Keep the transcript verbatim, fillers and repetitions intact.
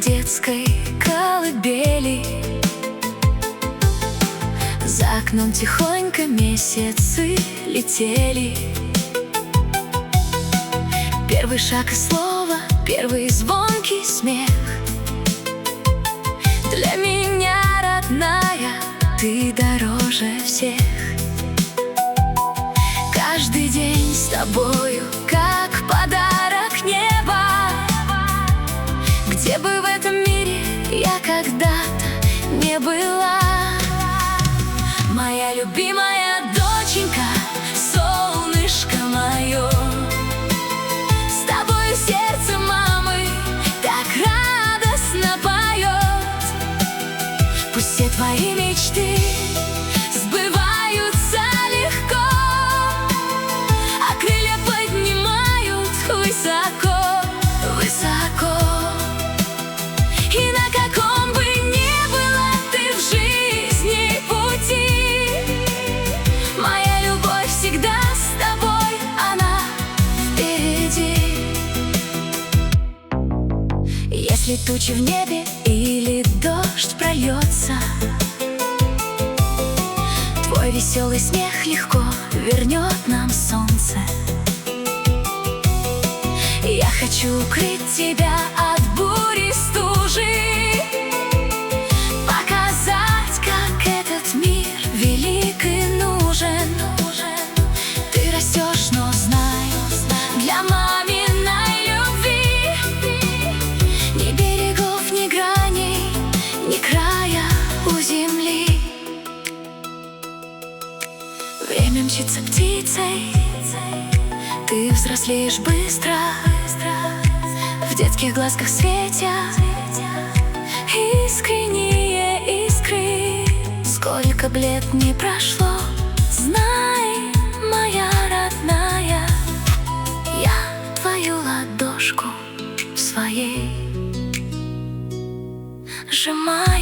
детской колыбели. За окном тихонько месяцы летели. Первый шаг и слово, первый звонкий смех. Для меня, родная, ты дороже всех. Каждый день с тобою, как подарок неба. Где бы в этом мире я когда-то не была. Моя любимая доченька, солнышко мое, с тобою сердце мамы так радостно поет. Пусть все твои мечты сбываются легко, а крылья поднимают высоко, высоко. И на каком бы ни было ты в жизни пути, моя любовь всегда с тобой, она впереди. Если тучи в небе или дождь прольется, твой веселый смех легко вернет нам солнце. Я хочу укрыть тебя от бури, стужи, показать, как этот мир велик и нужен. Ты растешь, но знай, для маминой любви ни берегов, ни граней, ни края у земли. Время мчится птицей, ты взрослеешь быстро, в детских глазках светя искренние искры. Сколько б лет не прошло, знай, моя родная, я твою ладошку в своей сжимаю.